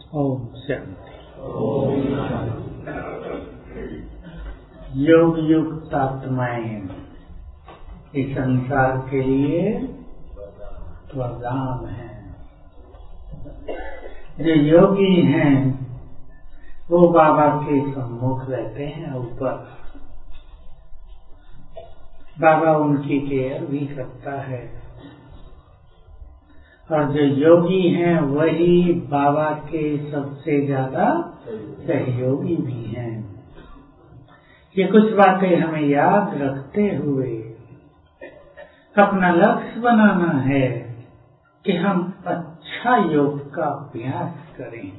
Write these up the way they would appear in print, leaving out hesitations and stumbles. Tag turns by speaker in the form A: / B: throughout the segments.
A: ओम शांति। योग युक्त आत्माएं इस संसार के लिए वरदान है। जो योगी हैं वो बाबा के सम्मुख रहते हैं ऊपर। बाबा उनकी केयर भी करता है और जो योगी हैं वही बाबा के सबसे ज्यादा सहयोगी भी हैं। ये कुछ बातें हमें याद रखते हुए अपना लक्ष्य बनाना है कि हम अच्छा योग का अभ्यास करें।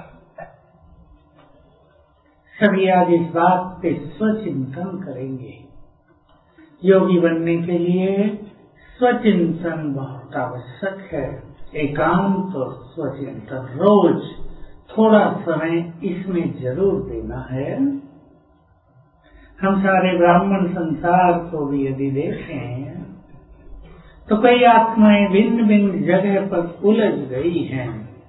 A: सभी आज इस बात पे स्वचिंतन करेंगे। योगी बनने के लिए स्वचिंतन बहुत आवश्यक है। एकांत और स्वचिंतन रोज थोड़ा समय इसमें जरूर देना है। हम सारे ब्राह्मण संसार को भी यदि देखें तो कई आत्माएं भिन्न भिन्न जगह पर उलझ गई हैं।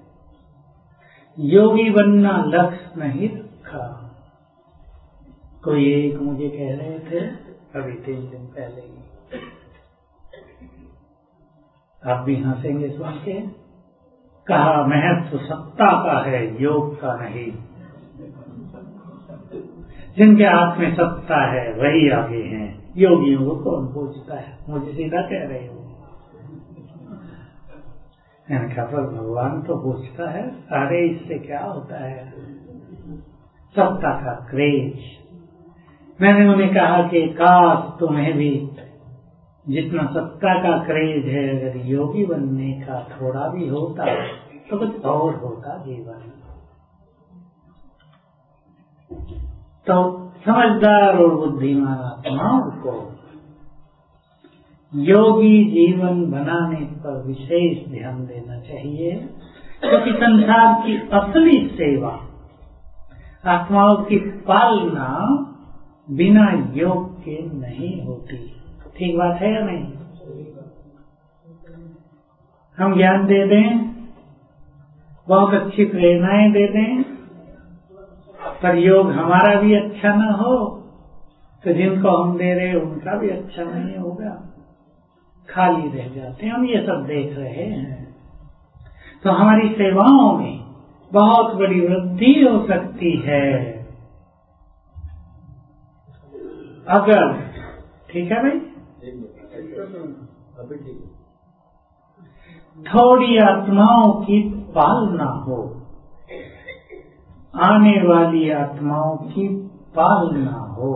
A: योगी बनना लक्ष्य नहीं रखा। कोई एक मुझे कह रहे थे अभी 3 दिन पहले ही, आप भी हंसेंगे सुन के, कहा महत्व सत्ता का है, योग का नहीं। जिनके हाथ में सत्ता है वही आगे हैं। योगियों को कौन पूछता है? मुझे सीधा कह रहे हो। मैंने कहा पर भगवान तो पूछता है। अरे इससे क्या होता है? सत्ता का क्रेज। मैंने उन्हें कहा कि काश तुम्हें भी जितना सत्ता का क्रेज है अगर योगी बनने का थोड़ा भी होता तो कुछ और होता जीवन। तो समझदार और बुद्धिमान आत्माओं को योगी जीवन बनाने पर विशेष ध्यान देना चाहिए, क्योंकि संसार की असली सेवा आत्माओं की पालना बिना योग के नहीं होती। ठीक बात है या नहीं? हम ज्ञान दे दें, बहुत अच्छी प्रेरणाएं दे दें, पर योग हमारा भी अच्छा न हो तो जिनको हम दे रहे उनका भी अच्छा नहीं होगा, खाली रह जाते हैं। हम ये सब देख रहे हैं। तो हमारी सेवाओं में बहुत बड़ी वृद्धि हो सकती है अगर, ठीक है भाई, थोड़ी आत्माओं की पालना हो, आने वाली आत्माओं की पालना हो।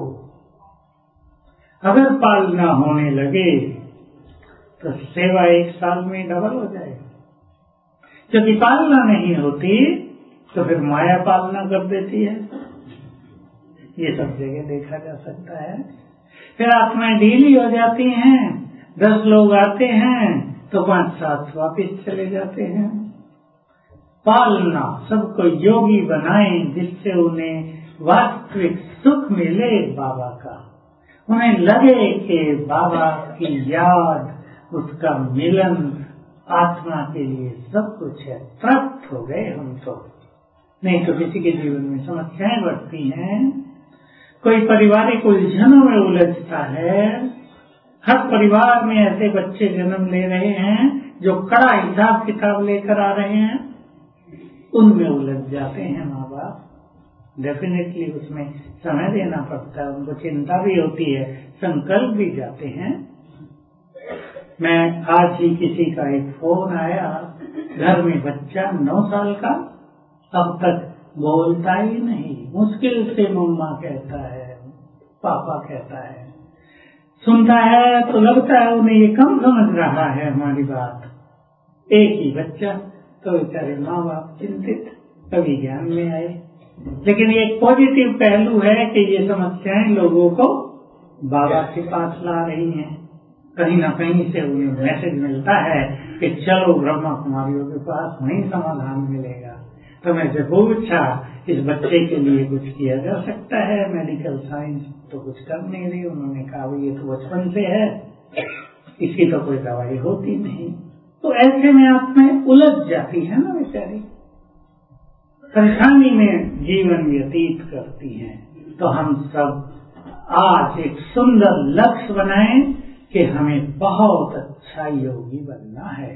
A: अगर पालना होने लगे तो सेवा 1 साल में डबल हो जाएगी। क्योंकि पालना नहीं होती तो फिर माया पालना कर देती है। ये सब जगह देखा जा सकता है। फिर आत्माएं ढीली हो जाती हैं। 10 लोग आते हैं तो 5-7 वापिस चले जाते हैं। पालना, सबको योगी बनाएं जिससे उन्हें वास्तविक सुख मिले बाबा का। उन्हें लगे कि बाबा की याद, उसका मिलन आत्मा के लिए सब कुछ है। तृप्त हो गए हम तो। नहीं तो किसी के जीवन में समस्याएं बढ़ती हैं। कोई पारिवारिक उलझनों में उलझता है। हर परिवार में ऐसे बच्चे जन्म ले रहे हैं जो कड़ा हिसाब किताब लेकर आ रहे हैं। उनमें उलझ जाते हैं माँ बाप। डेफिनेटली उसमें समय देना पड़ता है। उनको चिंता भी होती है, संकल्प भी जाते हैं। मैं आज ही किसी का एक फोन आया, घर में बच्चा 9 साल का, अब तक बोलता ही नहीं। मुश्किल से मम्मा कहता है, पापा कहता है। सुनता है तो लगता है उन्हें ये कम समझ रहा है हमारी बात। एक ही बच्चा, तो बेचारे माँ बाप चिंतित, कभी ज्ञान में आए। लेकिन एक पॉजिटिव पहलू है कि ये समस्याएं लोगों को बाबा के पास ला रही हैं। कहीं ना कहीं से उन्हें मैसेज मिलता है कि चलो ब्रह्मा कुमारियों के पास, वहीं समाधान मिलेगा। तो मैं जब पूछा इस बच्चे के लिए कुछ किया जा सकता है? मेडिकल साइंस तो कुछ कर नहीं रही। उन्होंने कहा ये तो बचपन से है, इसकी तो कोई दवाई होती नहीं। तो ऐसे में आत्माएं उलझ जाती है ना बेचारी। परेशानी में जीवन व्यतीत करती हैं। तो हम सब आज एक सुंदर लक्ष्य बनाएं कि हमें बहुत अच्छा योगी बनना है।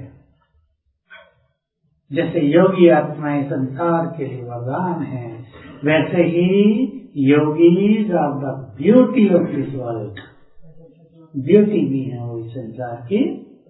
A: जैसे योगी आत्माएं संसार के लिए वरदान है, वैसे ही yogis are the beauty of this world, beauty भी है वो इस संसार की।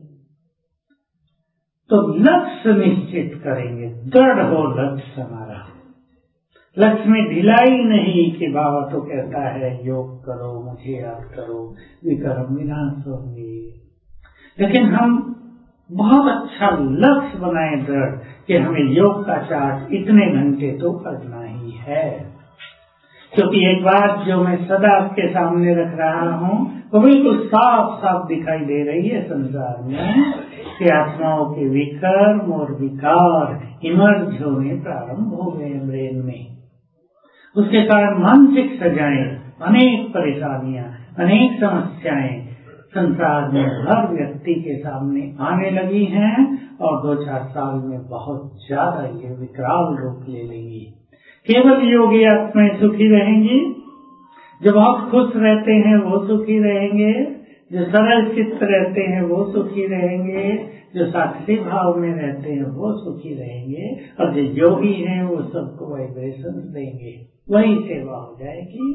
A: तो लक्ष्य निश्चित करेंगे, दृढ़ हो लक्ष्य हमारा। लक्ष्य में ढिलाई नहीं कि बाबा तो कहता है योग करो, मुझे याद करो, विकर्म विनाश होंगे। लेकिन हम बहुत अच्छा लक्ष्य बनाए दृढ़ कि हमें योग का चार्ट इतने घंटे तो करना ही है। क्योंकि एक बात जो मैं सदा आपके सामने रख रहा हूँ वो बिल्कुल साफ साफ दिखाई दे रही है संसार में कि आत्माओं के विकर्म और विकार इमर्ज होने प्रारंभ हो गए ब्रेन में। उसके कारण मानसिक सजाएं, अनेक परेशानियां, अनेक समस्याएं संसार में हर व्यक्ति के सामने आने लगी हैं और 2-4 साल में बहुत ज्यादा ये विकराल रूप ले लेंगी। केवल योगी आत्माएं सुखी रहेंगी, जो बहुत खुश रहते हैं वो सुखी रहेंगे, जो सरल चित्त रहते हैं वो सुखी रहेंगे, जो साक्षी भाव में रहते हैं वो सुखी रहेंगे, और जो योगी हैं वो सबको वाइब्रेशन देंगे, वही सेवा हो जाएगी।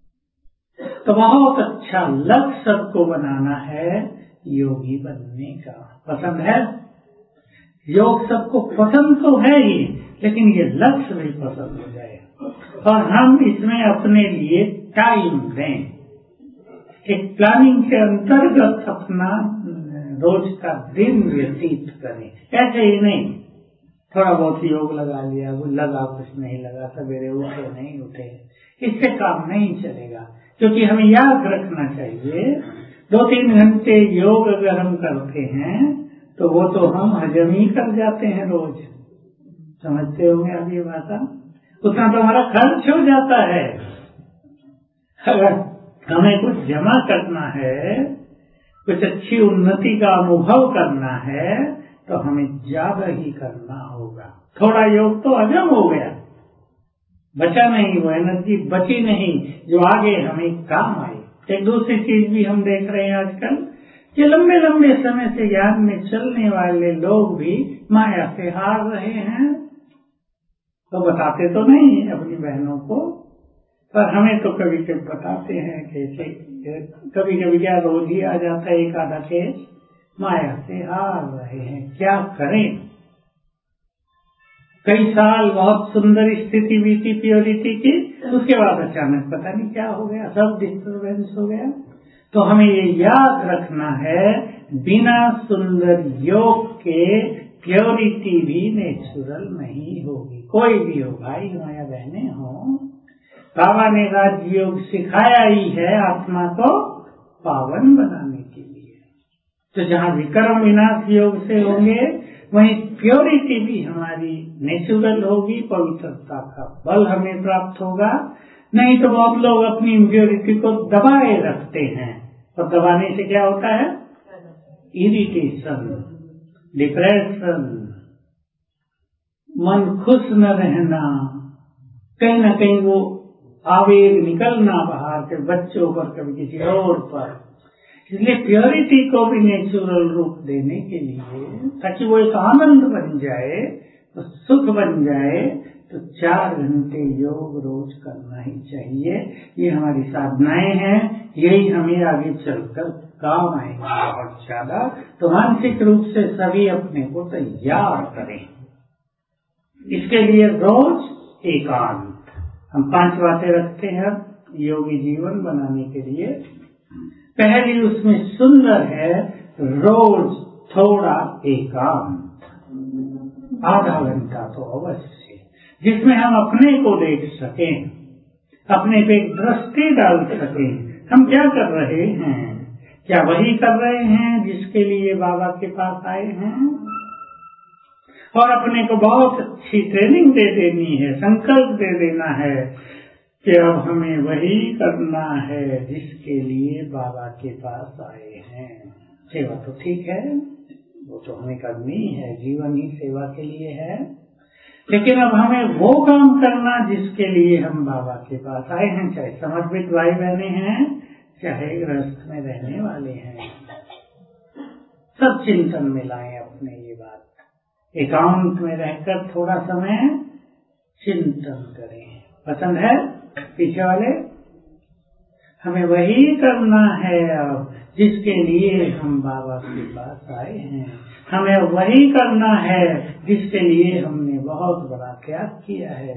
A: तो बहुत अच्छा लक्ष्य सबको बनाना है योगी बनने का। पसंद है? योग सबको पसंद तो है ही, लेकिन ये लक्ष्य भी पसंद हो जाए और हम इसमें अपने लिए टाइम दें। एक प्लानिंग के अंतर्गत अपना रोज का दिन व्यतीत करें। ऐसे ही नहीं थोड़ा बहुत योग लगा लिया, वो लगा कुछ नहीं लगा, सवेरे उठे नहीं उठे, इससे काम नहीं चलेगा। क्योंकि हमें याद रखना चाहिए 2-3 घंटे योग अगर हम करते हैं तो वो तो हम हजम ही कर जाते हैं रोज। समझते होंगे आप ये बात? उतना तो हमारा खर्च हो जाता है। अगर हमें कुछ जमा करना है, कुछ अच्छी उन्नति का अनुभव करना है तो हमें ज्यादा ही करना होगा। थोड़ा योग तो हजम हो गया, बचा नहीं, वो एनर्जी बची नहीं जो आगे हमें काम आए। एक दूसरी चीज भी हम देख रहे हैं आजकल कि लंबे लंबे समय से ज्ञान में चलने वाले लोग भी माया से हार रहे हैं। तो बताते तो नहीं अपनी बहनों को, पर हमें तो कभी कभी बताते हैं कि कभी कभी क्या रोज ही आ जाता है एक आधा केस, माया से हार रहे हैं, क्या करें। कई साल बहुत सुंदर स्थिति बीती प्योरिटी की, उसके बाद अचानक पता नहीं क्या हो गया, सब डिस्टर्बेंस हो गया। तो हमें ये याद रखना है बिना सुंदर योग के प्योरिटी भी नेचुरल नहीं होगी। कोई भी हो, भाई हो या बहनें हो, बाबा ने राजयोग सिखाया ही है आत्मा को पावन बनाने के लिए। तो जहाँ विकर्म विनाश योग से होंगे वहीं प्योरिटी भी हमारी नेचुरल होगी, पवित्रता का बल हमें प्राप्त होगा। नहीं तो बहुत लोग अपनी इम्प्योरिटी को दबाए रखते हैं, और दबाने से क्या होता है? इरिटेशन, डिप्रेशन, मन खुश न रहना, कहीं न कहीं वो आवेग निकलना बाहर के बच्चों पर, कभी किसी और पर। इसलिए प्योरिटी को भी नेचुरल रूप देने के लिए, ताकि वो एक आनंद बन जाए, तो सुख बन जाए, तो 4 घंटे योग रोज करना ही चाहिए। ये हमारी साधनाएं हैं, यही हमें आगे चलकर काम आएंगे बहुत ज्यादा। तो मानसिक रूप से सभी अपने को तैयार करें। इसके लिए रोज एकांत, हम 5 बातें रखते हैं योगी जीवन बनाने के लिए। पहली उसमें सुंदर है रोज थोड़ा एकांत, आधा घंटा तो अवश्य, जिसमें हम अपने को देख सकें, अपने पे एक दृष्टि डाल सकें। हम क्या कर रहे हैं, क्या वही कर रहे हैं जिसके लिए बाबा के पास आए हैं? और अपने को बहुत अच्छी ट्रेनिंग दे देनी है, संकल्प दे देना है कि अब हमें वही करना है जिसके लिए बाबा के पास आए हैं। सेवा तो ठीक है, वो तो हमें करनी है, जीवन ही सेवा के लिए है, लेकिन अब हमें वो काम करना जिसके लिए हम बाबा के पास आए हैं, चाहे समर्पित भाई बहने हैं, चाहे गृहस्थ में रहने वाले हैं, सब चिंतन में लाएं अपने ये बात। एकांत में रहकर थोड़ा समय चिंतन करें। पसंद है पीछे वाले? हमें वही करना है अब जिसके लिए हम बाबा के पास आए हैं। हमें वही करना है जिसके लिए हमने बहुत बड़ा त्याग किया है।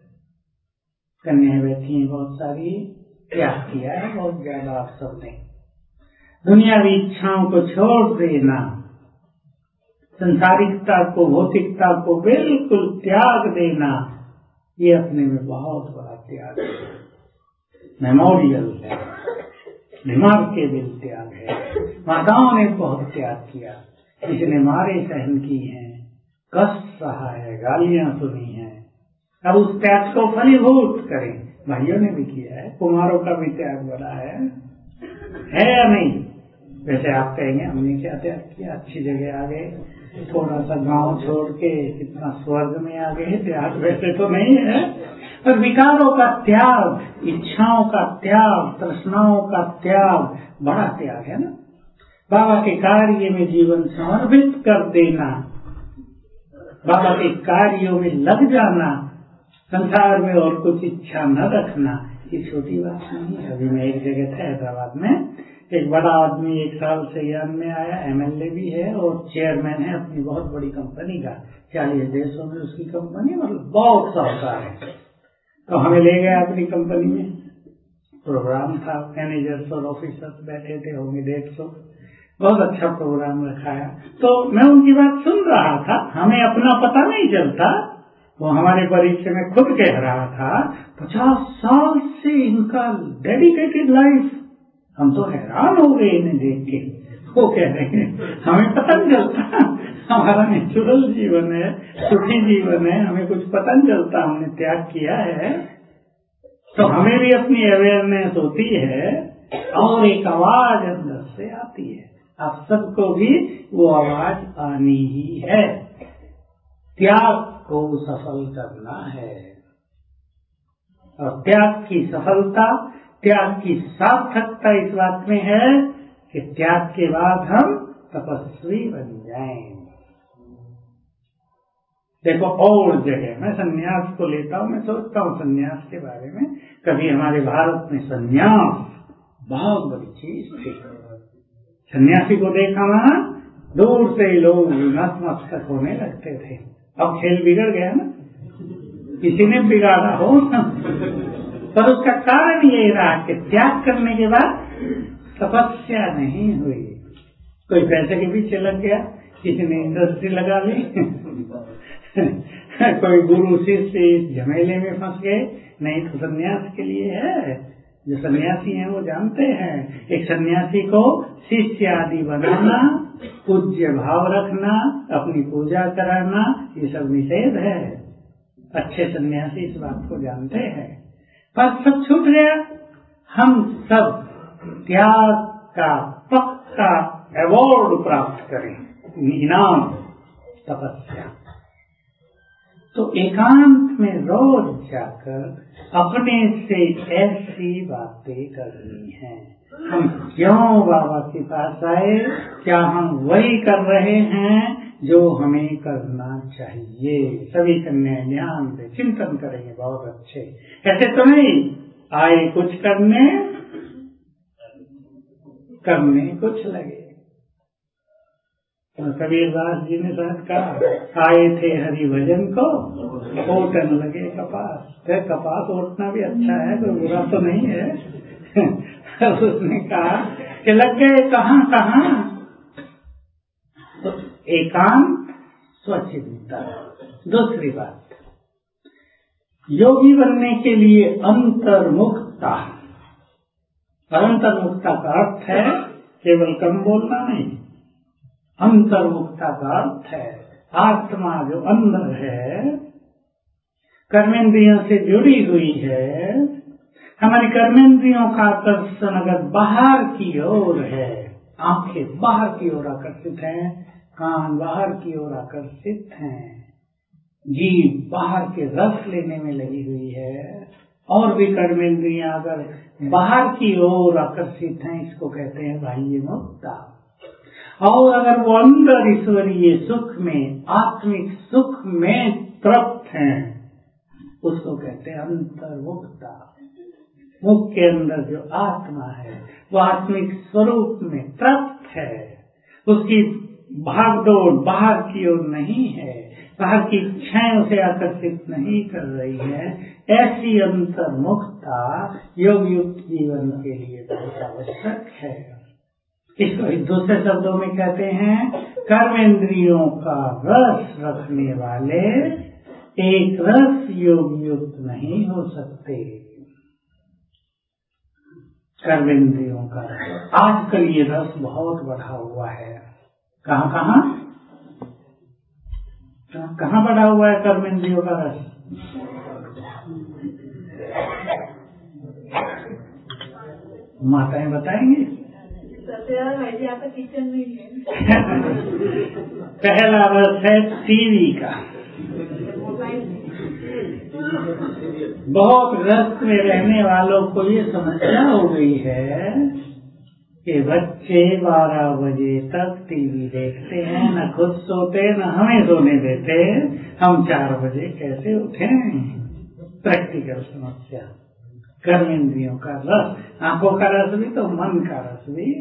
A: कन्याएं बैठी हैं बहुत सारी, त्याग किया है बहुत ज्यादा आप सबने। दुनियावी इच्छाओं को छोड़ देना, संसारिकता को, भौतिकता को बिल्कुल त्याग देना, ये अपने में बहुत बड़ा त्याग है, मेमोरियल है, रिमार्केबल त्याग है। माताओं ने बहुत त्याग किया, किसी ने मारे सहन की हैं, कष्ट सहा है, गालियां सुनी हैं। अब उस त्याग को फलीभूत करें। भाइयों ने भी किया है, कुमारों का भी त्याग बड़ा है या नहीं? वैसे आप कहेंगे हमने क्या त्याग किया, अच्छी जगह आ गए, थोड़ा सा गांव छोड़ के कितना स्वर्ग में आ गए। त्याग वैसे तो नहीं है, पर विकारों का त्याग, इच्छाओं का त्याग, तृष्णाओं का त्याग बड़ा त्याग है ना। बाबा के कार्य में जीवन समर्पित कर देना, बाबा के कार्यों में लग जाना, संसार में और कुछ इच्छा न रखना, ये छोटी बात नहीं है। अभी मैं एक जगह था हैदराबाद में, एक बड़ा आदमी 1 साल से ज्ञान में आया, एमएलए भी है और चेयरमैन है अपनी बहुत बड़ी कंपनी का, 40 देशों में उसकी कंपनी, मतलब बहुत साहूकार है। तो हमें ले गया अपनी कंपनी में, प्रोग्राम था, मैनेजर्स और ऑफिसर्स बैठे थे, होंगे 150, बहुत अच्छा प्रोग्राम रखाया। तो मैं उनकी बात सुन रहा था, हमें अपना पता नहीं चलता, वो हमारे परिचय में खुद कह रहा था 50 साल से इनका डेडिकेटेड लाइफ। हम तो हैरान हो गए इन्हें देख के। वो कह रहे हैं हमें पता नहीं चलता, हमारा नेचुरल जीवन है, सुखी जीवन है, हमें कुछ पता नहीं चलता, हमने त्याग किया है। तो हमें भी अपनी अवेयरनेस होती है और एक आवाज अंदर से आती है। आप सबको भी वो आवाज आनी ही है, त्याग को सफल करना है। और त्याग की सफलता, त्याग की सार्थकता इस बात में है कि त्याग के बाद हम तपस्वी बन जाएं। देखो और जगह मैं संन्यास को लेता हूं, मैं सोचता हूं संन्यास के बारे में। कभी हमारे भारत में संन्यास बहुत बड़ी चीज थी। सन्यासी को देखा ना, दूर से ही लोग नतमस्तक होने लगते थे। अब खेल बिगड़ गया ना, किसी ने बिगाड़ा हो, पर उसका कारण यही रहा कि त्याग करने के बाद तपस्या नहीं हुई। कोई पैसे के पीछे लग गया, किसी ने इंडस्ट्री लगा ली, कोई गुरु शिष्य इस झमेले में फंस गए। नहीं तो सन्यास के लिए है, जो सन्यासी हैं वो जानते हैं, एक सन्यासी को शिष्य आदि बनाना, पूज्य भाव रखना, अपनी पूजा कराना, ये सब निषेध है। अच्छे सन्यासी इस बात को जानते हैं, पर सब छूट गया। हम सब त्याग का पक्का अवार्ड प्राप्त करें, इनाम तपस्या। तो एकांत में रोज जाकर अपने से ऐसी बातें करनी है, हम क्यों बाबा के पास आए, क्या हम वही कर रहे हैं जो हमें करना चाहिए। सभी कन्याएं ध्यान दे, चिंतन करेंगे बहुत अच्छे। ऐसे तो नहीं आए कुछ करने, करने कुछ लगे। कबीरदास जी ने शायद कहा, आए थे हरि भजन को, ओटन लगे कपास। कपास ओटना भी अच्छा है, कोई बुरा तो नहीं है। उसने कहा कि लग गए कहाँ कहाँ। तो एकांत स्वचिंतन। दूसरी बात, योगी बनने के लिए अंतर्मुखता। अंतर्मुखता का अर्थ है केवल कम बोलना नहीं, अंतर्मुखता का अर्थ है आत्मा जो अंदर है, कर्मेंद्रियों से जुड़ी हुई है। हमारी कर्मेंद्रियों का आकर्षण अगर बाहर की ओर है, आंखें बाहर की ओर आकर्षित हैं, कान बाहर की ओर आकर्षित हैं, जीव बाहर के रस लेने में लगी हुई है, और भी कर्मेंद्रियां अगर बाहर की ओर आकर्षित हैं, इसको कहते हैं बाह्य मुक्ता। और अगर वो अंदर ईश्वरीय सुख में, आत्मिक सुख में तृप्त हैं, उसको कहते हैं अंतर्मुक्ता। मुख के अंदर जो आत्मा है वो आत्मिक स्वरूप में तृप्त है, उसकी भागदौड़ बाहर की ओर नहीं है, बाहर की इच्छाएं उसे आकर्षित नहीं कर रही है। ऐसी अंतर्मुक्ता योग युक्त जीवन के लिए बहुत आवश्यक है। इसको दूसरे शब्दों में कहते हैं, कर्मेंद्रियों का रस रखने वाले एक रस योग युक्त नहीं हो सकते। कर्मेंद्रियों का रस, आजकल ये रस बहुत बढ़ा हुआ है। कहाँ बढ़ा हुआ है कर्मेंद्रियों का रस? माताएं बताएंगी। किचन में पहला रस है टीवी का। बहुत व्यस्त में रहने वालों को ये समस्या हो गई है कि बच्चे 12 बजे तक टीवी देखते हैं, न खुद सोते न हमें सोने देते, हम 4 बजे कैसे उठें? प्रैक्टिकल समस्या। कर्मेंद्रियों का रस, आंखों का रस भी तो मन का रस भी,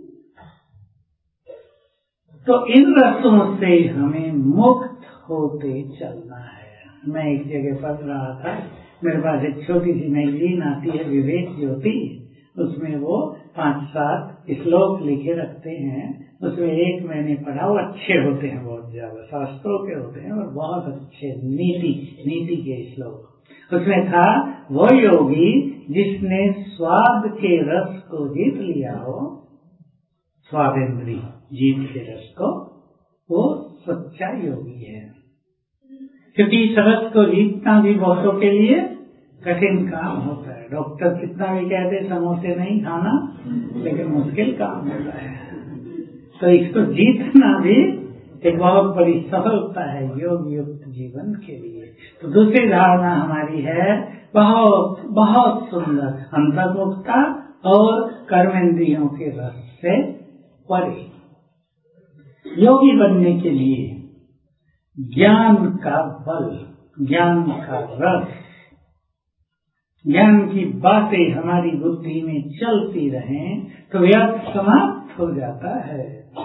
A: तो इन रसों से हमें मुक्त होते चलना है। मैं एक जगह पढ़ रहा था, मेरे पास एक छोटी सी मैगजीन आती है विवेक ज्योति, उसमें वो 5-7 श्लोक लिखे रखते हैं। उसमें एक मैंने पढ़ा, वो अच्छे होते हैं, बहुत ज्यादा शास्त्रों के होते हैं और बहुत अच्छे नीति के श्लोक। उसमें था, वो योगी जिसने स्वाद के रस को जीत लिया हो, स्वादेंद्री जीत के रस को, वो सच्चा योगी है। क्योंकि इस रस को जीतना भी बहुतों के लिए कठिन काम होता है। डॉक्टर कितना भी कहते समोसे नहीं खाना, लेकिन मुश्किल काम होता है। तो इसको जीतना भी एक बहुत बड़ी सफलता है योग युक्त जीवन के लिए। तो दूसरी धारणा हमारी है बहुत बहुत सुंदर, अंतर्मुक्ता और कर्मेंद्रियों के रस से परे। योगी बनने के लिए ज्ञान का बल, ज्ञान का रस, ज्ञान की बातें हमारी बुद्धि में चलती रहें तो व्यर्थ समाप्त हो जाता है।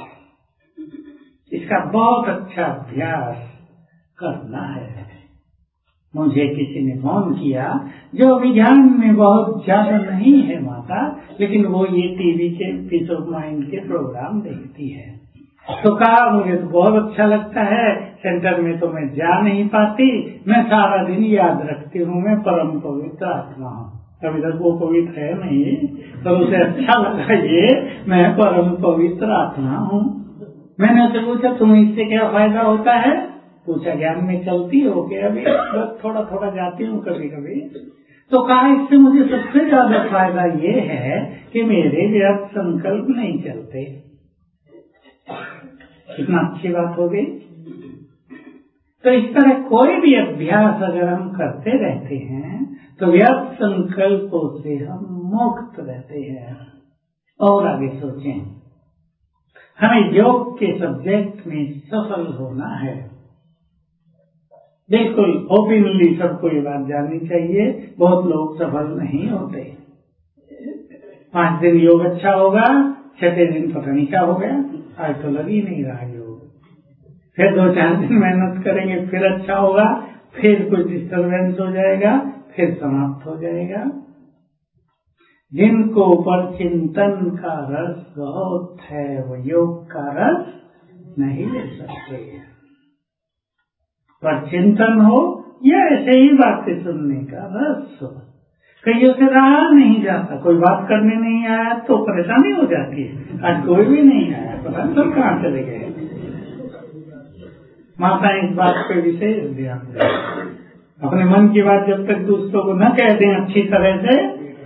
A: इसका बहुत अच्छा अभ्यास करना है। मुझे किसी ने फोन किया जो विज्ञान में बहुत ज्यादा नहीं है माता, लेकिन वो ये टीवी के पीस ऑफ माइंड के प्रोग्राम देखती है। तो कहा, मुझे तो बहुत अच्छा लगता है, सेंटर में तो मैं जा नहीं पाती, मैं सारा दिन याद रखती हूँ मैं परम पवित्र आत्मा हूँ। अभी तक वो पवित्र है नहीं, पर उसे अच्छा लगा ये मैं परम पवित्र आत्मा हूँ। मैंने उसे पूछा, तुम्हें इससे क्या फायदा होता है? पूछा, ज्ञान में चलती हो क्या? अभी बस थोड़ा थोड़ा जाती हूँ कभी कभी। तो कहा, इससे मुझे सबसे ज्यादा फायदा ये है कि मेरे व्यर्थ संकल्प नहीं चलते। कितना अच्छी बात हो गई। तो इस तरह कोई भी अभ्यास अगर हम करते रहते हैं तो व्यर्थ संकल्पों से हम मुक्त रहते हैं। और आगे सोचें, हमें योग के सब्जेक्ट में सफल होना है। बिल्कुल ओपनली सबको ये बात जाननी चाहिए, बहुत लोग सफल नहीं होते। 5 दिन योग अच्छा होगा, 6वें दिन पता नहीं क्या हो गया, आज तो लग ही नहीं रहा योग। फिर 2-4 दिन मेहनत करेंगे, फिर अच्छा होगा, फिर कुछ डिस्टर्बेंस हो जाएगा, फिर समाप्त हो जाएगा। जिनको पर चिंतन का रस बहुत है वो योग का रस नहीं ले सकते। पर चिंतन हो या ऐसे ही बातें सुनने का रस हो, कईयों से रहा नहीं जाता। कोई बात करने नहीं आया तो परेशानी हो जाती है। आज कोई भी नहीं आया, पता नहीं सब कहाँ चले गए। माता इस बात पे विशेष ध्यान दें, अपने मन की बात जब तक दूसरों को न कह दें अच्छी तरह से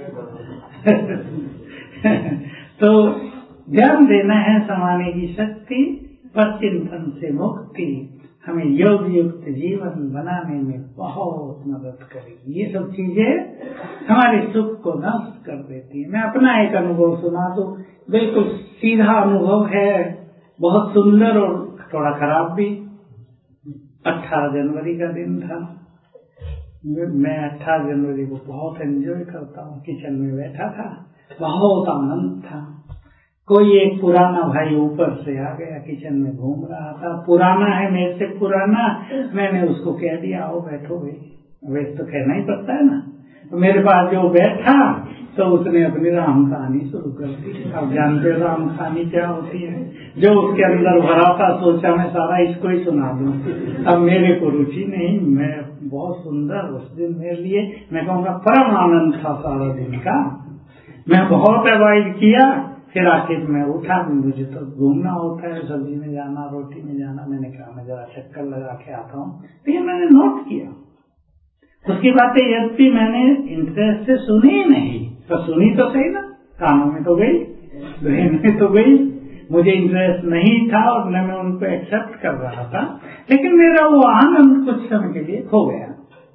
A: तो ध्यान देना है समाने की शक्ति, पर चिंतन से मुक्ति हमें योग युक्त जीवन बनाने में बहुत मदद करेगी। ये सब चीजें हमारे सुख को नष्ट कर देती है। मैं अपना एक अनुभव सुना दूं, बिल्कुल सीधा अनुभव है, बहुत सुंदर और थोड़ा खराब भी। 18 जनवरी का दिन था। मैं 18 जनवरी को बहुत एंजॉय करता हूँ। किचन में बैठा था, बहुत आनंद था। कोई एक पुराना भाई ऊपर से आ गया, किचन में घूम रहा था, पुराना है, मेरे से पुराना। मैंने उसको कह दिया, आओ बैठो भाई। वैसे तो कहना ही पड़ता है ना। तो मेरे पास जो बैठा तो उसने अपनी राम कहानी शुरू कर दी। अब जानते हो राम कहानी क्या होती है, जो उसके अंदर भरा था। सोचा मैं सारा इसको ही सुना दूं। अब मेरे को रुचि नहीं, मैं बहुत सुंदर उस दिन मेरे लिए, मैं कहूँगा परम आनंद था सारा दिन का। मैं बहुत अवॉइड किया। फिर आखिर में उठा, मुझे तो घूमना होता है, सब्जी में जाना, रोटी में जाना। मैंने कहा मैं जरा चक्कर लगा के आता हूँ। लेकिन मैंने नोट किया उसकी बातें यद्यपि मैंने इंटरेस्ट से सुनी ही नहीं, तो सुनी तो सही ना, कानों में तो गई, ब्रेन में तो गई। मुझे इंटरेस्ट नहीं था और न मैं उनको एक्सेप्ट कर रहा था, लेकिन मेरा वो आनंद कुछ समय के लिए खो गया।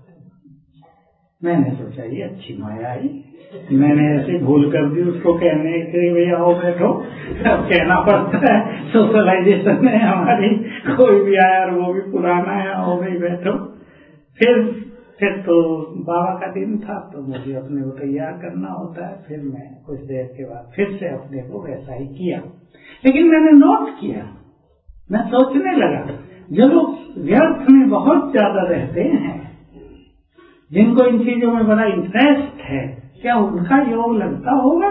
A: मैंने सोचा ये अच्छी माया आई। मैंने ऐसे भूल कर दी उसको कहने के लिए, भैया आओ बैठो। अब कहना पड़ता है, सोशलाइजेशन है हमारी। कोई भी आया और वो भी पुराना है, आओ भाई बैठो। फिर तो बाबा का दिन था, तो मुझे अपने को तैयार करना होता है। फिर मैं कुछ देर के बाद फिर से अपने को वैसा ही किया। लेकिन मैंने नोट किया, मैं सोचने लगा, जो लोग व्यर्थ में बहुत ज्यादा रहते हैं, जिनको इन चीजों में बड़ा इंटरेस्ट है, क्या उनका योग लगता होगा?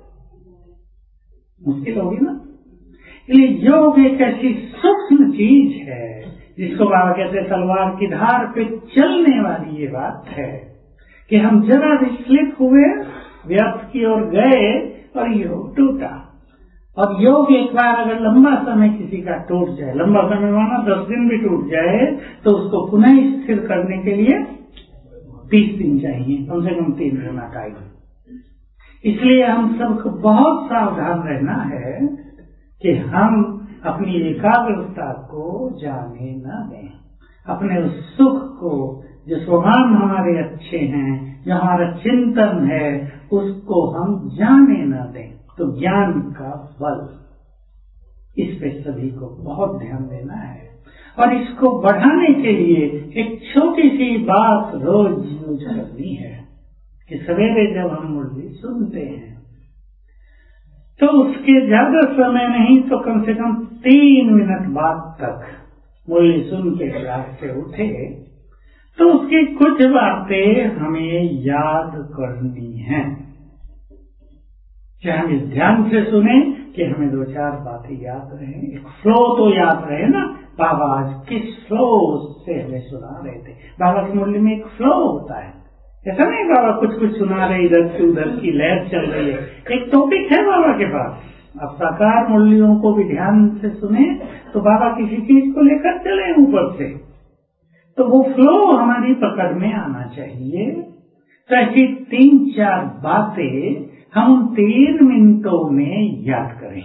A: मुश्किल होगी ना। इसलिए योग एक ऐसी सूक्ष्म चीज है जिसको बाबा कहते हैं तलवार की धार पे चलने वाली ये बात है कि हम जरा विचलित हुए, व्यर्थ की ओर गए और योग टूटा। और योग एक बार अगर लंबा समय किसी का टूट जाए, लंबा समय माना 10 दिन भी टूट जाए, तो उसको पुनः स्थिर करने के लिए 30 दिन चाहिए, कम से कम 3 गुना टाइम। इसलिए हम सबको बहुत सावधान रहना है कि हम अपनी एकाग्रता को जाने न दें, अपने उस सुख को, जो स्वभाव हमारे अच्छे हैं, जो हमारा चिंतन है, उसको हम जाने न दें। तो ज्ञान का बल, इस पे सभी को बहुत ध्यान देना है। और इसको बढ़ाने के लिए एक छोटी सी बात रोज यूज करनी है कि सवेरे जब हम मुरली सुनते हैं तो उसके ज्यादा समय नहीं तो कम से कम 3 मिनट बाद तक मुरली सुन के क्लास से उठे तो उसकी कुछ बातें हमें याद करनी है। चाहे हम इस ध्यान से सुने कि हमें 2-4 बातें याद रहे, एक फ्लो तो याद रहे ना। बाबा आज किस फ्लो से हमें सुना रहे थे। बाबा की मुरली में एक फ्लो होता है, ऐसा नहीं बाबा कुछ कुछ सुना रहे, इधर से उधर की लहर चल रही है। एक टॉपिक है बाबा के पास। अब साकार मुरलियों को भी ध्यान से सुने तो बाबा किसी चीज को लेकर चले ऊपर से, तो वो फ्लो हमारी पकड़ में आना चाहिए। तो ऐसी 3-4 बातें हम 3 मिनटों में याद करें।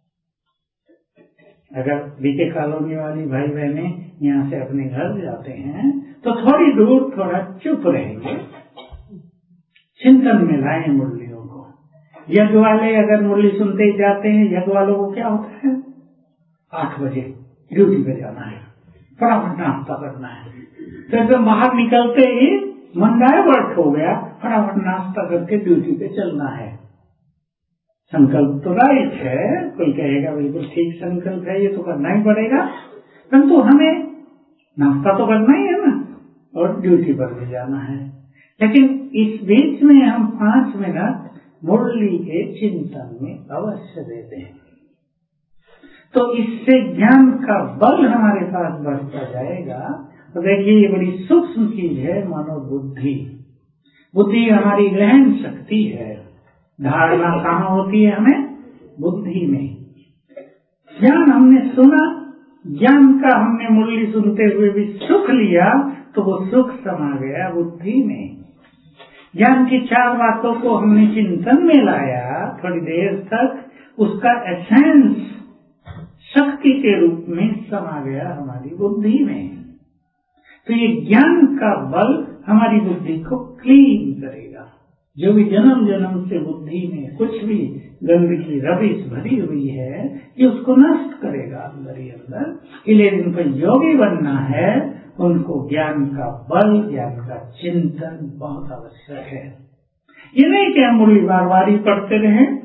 A: अगर बीके कॉलोनी वाली भाई बहने यहाँ से अपने घर जाते हैं तो थोड़ी दूर थोड़ा चुप रहेंगे, चिंतन में लाएं मुरलियों को। यज्ञ वाले अगर मुरली सुनते ही जाते हैं, यज्ञ वालों को क्या होता है, 8 बजे ड्यूटी पे जाना है, फटाफट नाश्ता करना है। तो एकदम बाहर निकलते ही मन डाइवर्ट हो गया, फटाफट नाश्ता करके ड्यूटी पे चलना है। संकल्प तो राइट है, कोई कहेगा बिल्कुल ठीक संकल्प है, ये तो करना ही पड़ेगा, परंतु हमें नाश्ता तो करना ही है ना, और ड्यूटी पर भी जाना है। लेकिन इस बीच में हम 5 मिनट मुरली के चिंतन में अवश्य देते हैं, तो इससे ज्ञान का बल हमारे पास बढ़ता जाएगा। तो देखिए ये बड़ी सूक्ष्म चीज है मनोबुद्धि। बुद्धि हमारी ग्रहण शक्ति है, धारणा कहाँ होती है हमें, बुद्धि में। ज्ञान हमने सुना, ज्ञान का हमने मुरली सुनते हुए भी सुख लिया, तो वो सुख समा गया बुद्धि में। ज्ञान की 4 बातों को हमने चिंतन में लाया थोड़ी देर तक, उसका एसेंस शक्ति के रूप में समा गया हमारी बुद्धि में। तो ये ज्ञान का बल हमारी बुद्धि को क्लीन करेगा। जो भी जन्म जन्म से बुद्धि में कुछ भी गंदगी रबिश भरी हुई है, ये उसको नष्ट करेगा अंदर ही अंदर। इसलिए जिनको योगी बनना है उनको ज्ञान का बल, ज्ञान का चिंतन बहुत आवश्यक है। ये नहीं कि हम मुरली बार बार ही पढ़ते रहें,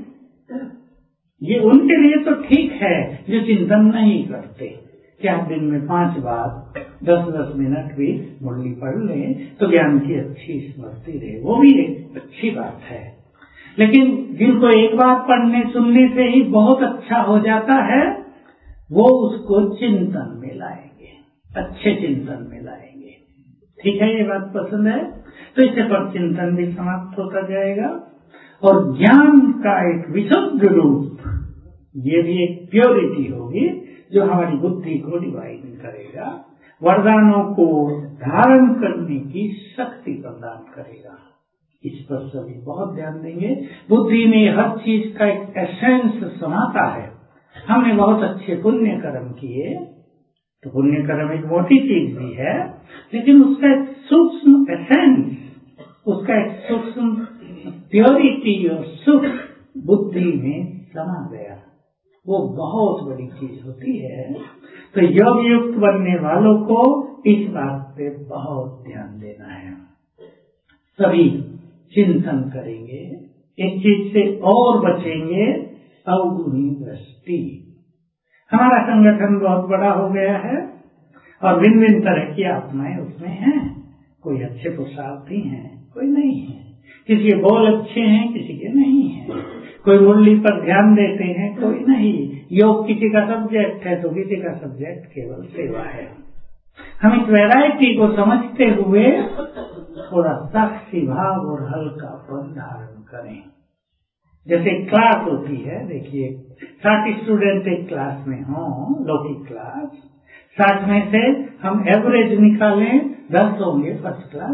A: ये उनके लिए तो ठीक है जो चिंतन नहीं करते। क्या दिन में 5 बार 10-10 मिनट भी मुरली पढ़ लें तो ज्ञान की अच्छी स्मृति रहे, वो भी एक अच्छी बात है। लेकिन जिनको एक बार पढ़ने सुनने से ही बहुत अच्छा हो जाता है, वो उसको चिंतन में लाएंगे, अच्छे चिंतन में लाएंगे। ठीक है, ये बात पसंद है। तो इससे पर चिंतन भी समाप्त होता जाएगा और ज्ञान का एक विशुद्ध रूप, ये भी एक प्योरिटी होगी जो हमारी बुद्धि को डिवाइन करेगा, वरदानों को धारण करने की शक्ति प्रदान करेगा। इस पर सभी बहुत ध्यान देंगे। बुद्धि में हर चीज का एक एसेंस समाता है। हमने बहुत अच्छे पुण्य कर्म किए, तो पुण्य कर्म एक मोटी चीज भी है, लेकिन उसका एक सूक्ष्म एसेंस, उसका एक सूक्ष्म प्योरिटी और सुख बुद्धि में समा गया, वो बहुत बड़ी चीज होती है। तो योग युक्त बनने वालों को इस बात पे बहुत ध्यान देना है। सभी चिंतन करेंगे, एक चीज से और बचेंगे, अवगुणी दृष्टि। हमारा संगठन बहुत बड़ा हो गया है और भिन्न भिन्न तरह की आत्माएं उसमें हैं। कोई अच्छे पुरुषार्थी हैं, कोई नहीं है। किसी के बोल अच्छे हैं, किसी के नहीं है। कोई मुरली पर ध्यान देते हैं, कोई नहीं। योग किसी का सब्जेक्ट है तो किसी का सब्जेक्ट केवल सेवा है। हम इस वैरायटी को समझते हुए थोड़ा साक्षी भाव और हल्कापन धारण करें। जैसे क्लास होती है, देखिए 60 स्टूडेंट एक क्लास में हो, लौकिक क्लास, 60 में से हम एवरेज निकालें 10 होंगे फर्स्ट क्लास,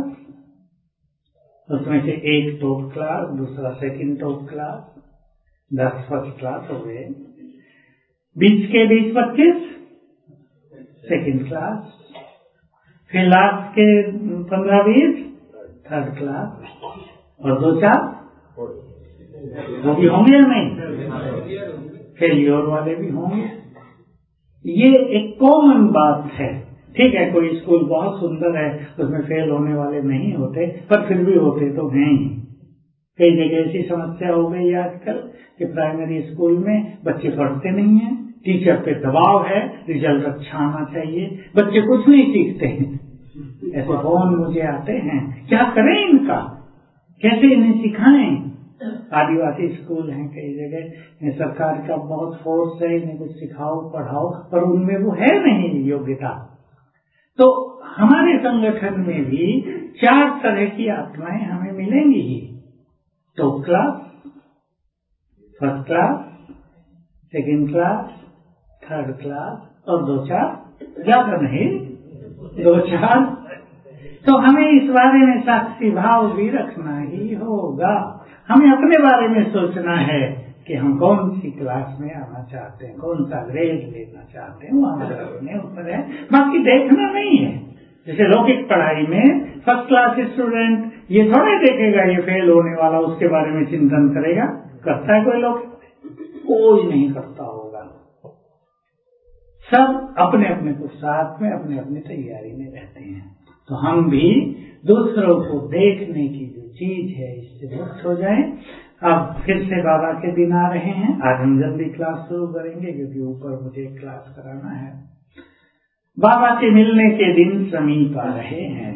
A: उसमें से एक टॉप क्लास, दूसरा second top class, 10 first class हो गए। बीच के 20-25 सेकंड क्लास, फिर लास्ट के 15-20 थर्ड क्लास, और 2-4 वो भी होंगे या नहीं, फेलियर वाले भी होंगे। ये एक कॉमन बात है। ठीक है, कोई स्कूल बहुत सुंदर है, उसमें फेल होने वाले नहीं होते, पर फिर भी होते तो हैं ही। कई जगह ऐसी समस्या हो गई आजकल कि प्राइमरी स्कूल में बच्चे पढ़ते नहीं हैं, टीचर पे दबाव है, रिजल्ट अच्छा आना चाहिए, बच्चे कुछ नहीं सीखते हैं। ऐसे फोन मुझे आते हैं, क्या करें इनका, कैसे इन्हें सिखाएं। आदिवासी स्कूल हैं कई जगह, सरकार का बहुत फोर्स है, इन्हें कुछ सिखाओ पढ़ाओ, पर उनमें वो है नहीं योग्यता। तो हमारे संगठन में भी 4 तरह की आत्माएं हमें मिलेंगी ही, top class, first class, second class, third class और 2-4, ज्यादा नहीं 2-4। तो हमें इस बारे में साक्षी भाव भी रखना ही होगा। हमें अपने बारे में सोचना है कि हम कौन सी क्लास में आना चाहते हैं, कौन सा ग्रेड लेना चाहते हैं, वो हमारे अपने ऊपर है, बाकी देखना नहीं है। जैसे लौकिक पढ़ाई में फर्स्ट क्लास स्टूडेंट ये थोड़े देखेगा ये फेल होने वाला, उसके बारे में चिंतन करेगा। करता है कोई लोग? कोई नहीं करता होगा। सब अपने अपने पुरुषार्थ में, अपने अपनी तैयारी में रहते हैं। तो हम भी दूसरों को देखने की जो चीज है इससे मुक्त हो जाएं। अब फिर से बाबा के दिन आ रहे हैं। आज हम जल्दी क्लास शुरू करेंगे क्योंकि ऊपर मुझे क्लास कराना है। बाबा के मिलने के दिन समीप आ रहे हैं।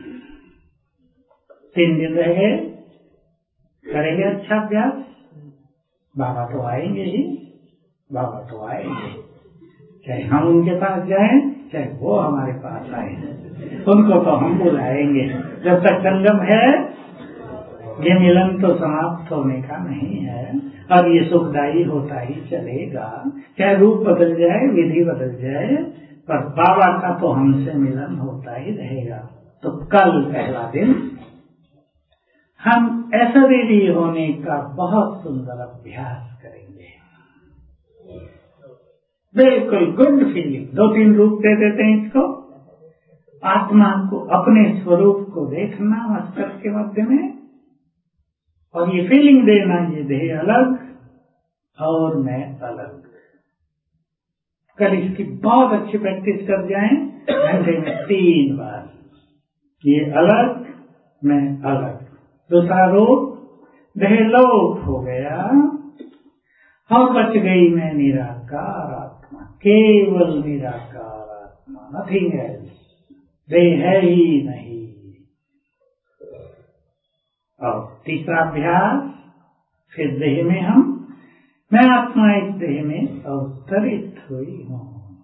A: 3 दिन रह गए, करेंगे अच्छा अभ्यास। बाबा तो आएंगे ही, बाबा तो आएंगे, चाहे हम उनके पास जाएं चाहे वो हमारे पास आए, उनको तो हम बुलाएंगे। जब तक संगम है ये मिलन तो समाप्त होने का नहीं है और ये सुखदायी होता ही चलेगा। चाहे रूप बदल जाए, विधि बदल जाए, पर बाबा का तो हमसे मिलन होता ही रहेगा। तो कल पहला दिन हम ऐश्वर्य होने का बहुत सुंदर अभ्यास करेंगे। बिल्कुल गुड फीलिंग। 2-3 रूप दे देते हैं इसको। आत्मा को, अपने स्वरूप को देखना मस्तक के मध्य में, और ये फीलिंग देना, ये देह अलग और मैं अलग। कल इसकी बहुत अच्छी प्रैक्टिस कर जाएं, घंटे में 3 बार, ये अलग मैं अलग। दूसरा रूप, देह लोप हो गया और बच गई मैं निराकार आत्मा, केवल निराकार आत्मा, नथिंग एल्स, देह है ही नहीं। और तीसरा अभ्यास, फिर देह में हम, मैं आत्मा इस देह में अवतरित हुई हूँ।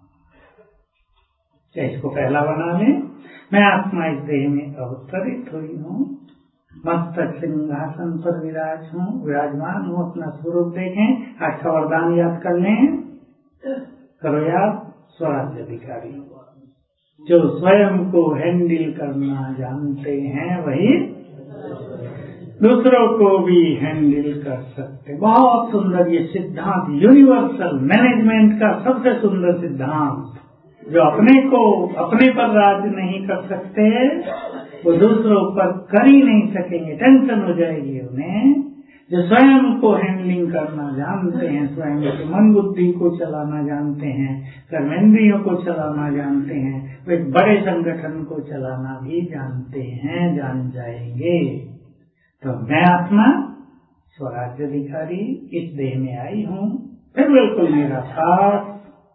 A: क्या इसको पहला बना लें, मैं आत्मा इस देह में अवतरित हुई हूँ, मस्तक सिंहासन पर विराजमान हूँ। अपना स्वरूप देखें। आज का वरदान याद कर लें, करो याद। स्वराज्य अधिकारी, जो स्वयं को हैंडल करना जानते हैं वही दूसरों को भी हैंडल कर सकते। बहुत सुंदर ये सिद्धांत, यूनिवर्सल मैनेजमेंट का सबसे सुंदर सिद्धांत। जो अपने को, अपने पर राज नहीं कर सकते, वो दूसरों पर कर ही नहीं सकेंगे, टेंशन हो जाएगी उन्हें। जो स्वयं को हैंडलिंग करना जानते हैं, स्वयं के मन बुद्धि को चलाना जानते हैं, कर्मेंद्रियों को चलाना जानते हैं, वो एक बड़े संगठन को चलाना भी जानते हैं, जान जाएंगे। तो मैं आत्मा स्वराज्य अधिकारी इस देह में आई हूँ, फिर बिल्कुल मेरा साथ,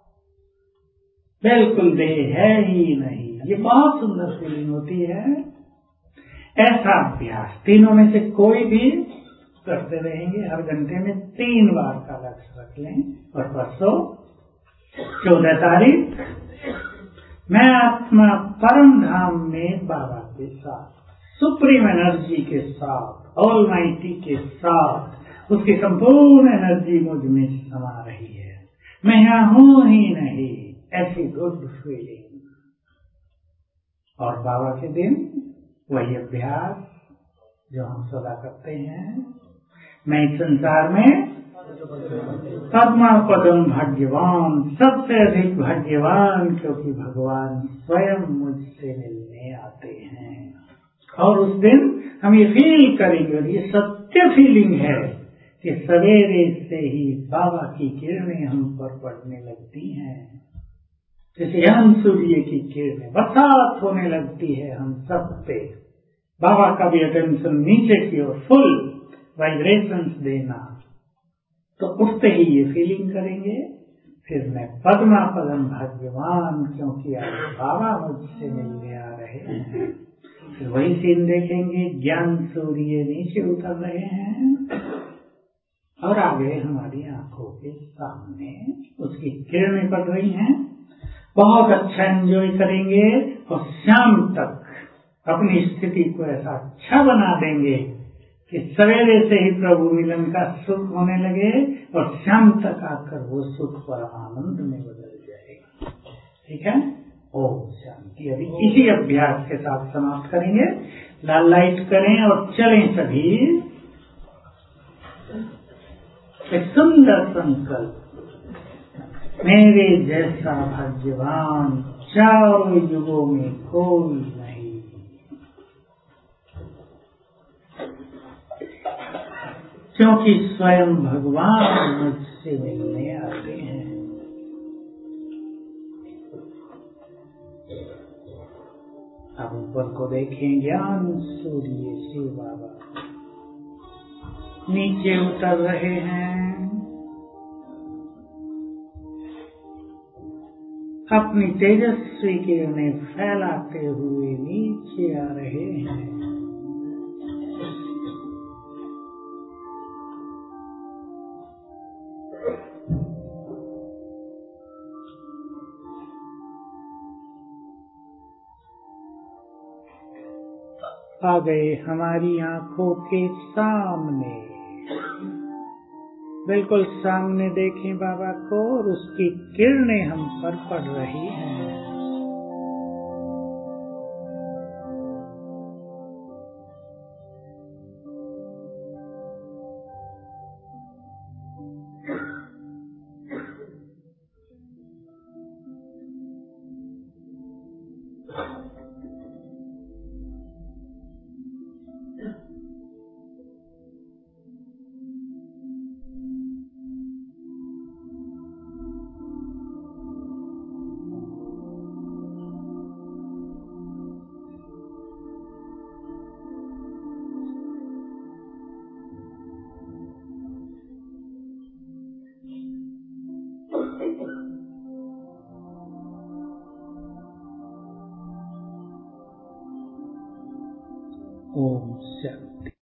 A: बिल्कुल देह है ही नहीं। ये बहुत सुंदर फीलिंग होती है। ऐसा अभ्यास तीनों में से कोई भी करते रहेंगे। हर घंटे में 3 बार का लक्ष्य रख लें। और परसों 14 तारीख, मैं आत्मा परम धाम में बाबा के साथ, सुप्रीम एनर्जी के साथ, ऑलमाइटी के साथ, उसकी संपूर्ण एनर्जी मुझ में समा रही है। मैं यहाँ हूँ ही नहीं, ऐसी गुड फीलिंग। और बाबा के दिन वही अभ्यास जो हम सदा करते हैं, मैं इस संसार में पद्मा पदम भाग्यवान, सबसे अधिक भाग्यवान, क्योंकि भगवान स्वयं मुझसे मिलने आते हैं। और उस दिन हम ये फील करेंगे, और ये सत्य फीलिंग है कि सवेरे से ही बाबा की किरणें हम पर पड़ने लगती हैं। जैसे हम सूर्य की किरणें, बरसात होने लगती है हम सब पे। बाबा का भी अटेंशन नीचे की ओर, फुल वाइब्रेशंस देना। तो उठते ही ये फीलिंग करेंगे, फिर मैं पद्मा पदम भाग्यवान, क्योंकि आज बाबा मुझसे मिलने आ रहे हैं। फिर वही सीन देखेंगे, ज्ञान सूर्य नीचे उतर रहे हैं और आ गए हमारी आंखों के सामने, उसकी किरणें पड़ रही हैं। बहुत अच्छा एंजॉय करेंगे और शाम तक अपनी स्थिति को ऐसा अच्छा बना देंगे कि सवेरे से ही प्रभु मिलन का सुख होने लगे और शाम तक आकर वो सुख परम आनंद में बदल जाएगा। ठीक है, ओम शांति। अभी इसी अभ्यास के साथ समाप्त करेंगे। लाल लाइट करें और चलें सभी। एक सुंदर संकल्प, मेरे जैसा भाग्यवान चारों युगों में कोई नहीं। क्योंकि स्वयं भगवान मुझसे मिलने आते हैं। अब ऊपर को देखें, ज्ञान सूर्य शिव बाबा नीचे उतर रहे हैं, अपनी तेजस्वी किरणें फैलाते हुए नीचे आ रहे हैं। आ गए हमारी आंखों के सामने, बिल्कुल सामने देखें बाबा को, और उसकी किरणें हम पर पड़ रही हैं।
B: ओम शांति।